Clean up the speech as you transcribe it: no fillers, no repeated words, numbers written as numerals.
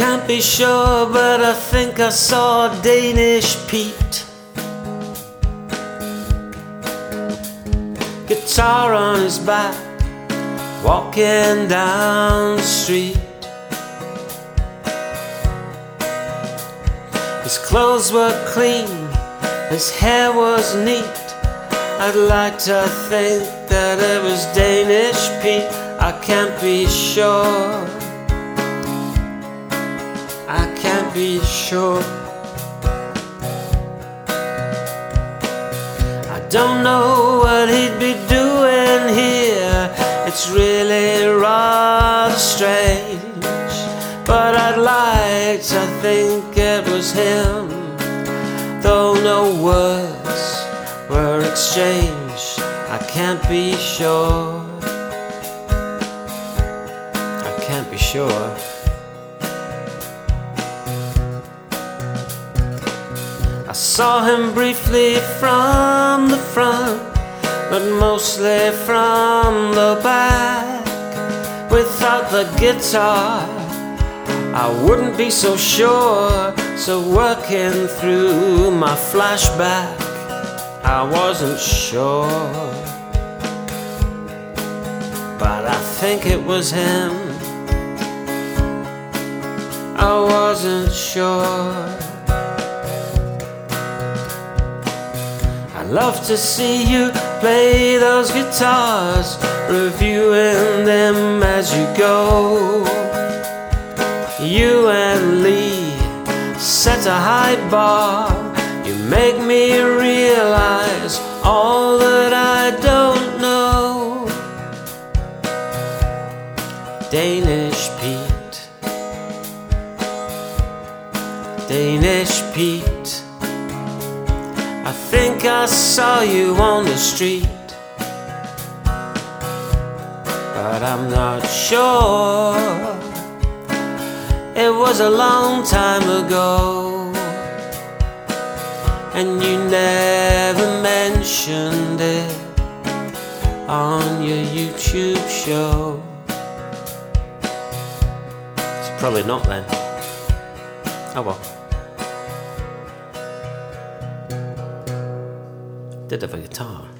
can't be sure, but I think I saw Danish Pete. Guitar on his back, walking down the street. His clothes were clean, his hair was neat. I'd like to think that it was Danish Pete. I can't be sure, I can't be sure. I don't know what he'd be doing here. It's really rather strange, but I'd like to think it was him, though no words were exchanged. I can't be sure, I can't be sure. I saw him briefly from the front, but mostly from the back. Without the guitar, I wouldn't be so sure. So working through my flashback, I wasn't sure, but I think it was him. I wasn't sure. I'd love to see you play those guitars, reviewing them as you go. You and Lee set a high bar. You make me realize all that I don't know. Danish Pete, Danish Pete, I think I saw you on the street, but I'm not sure. It was a long time ago, and you never mentioned it on your YouTube show. It's probably not then. Oh well. Did have a guitar.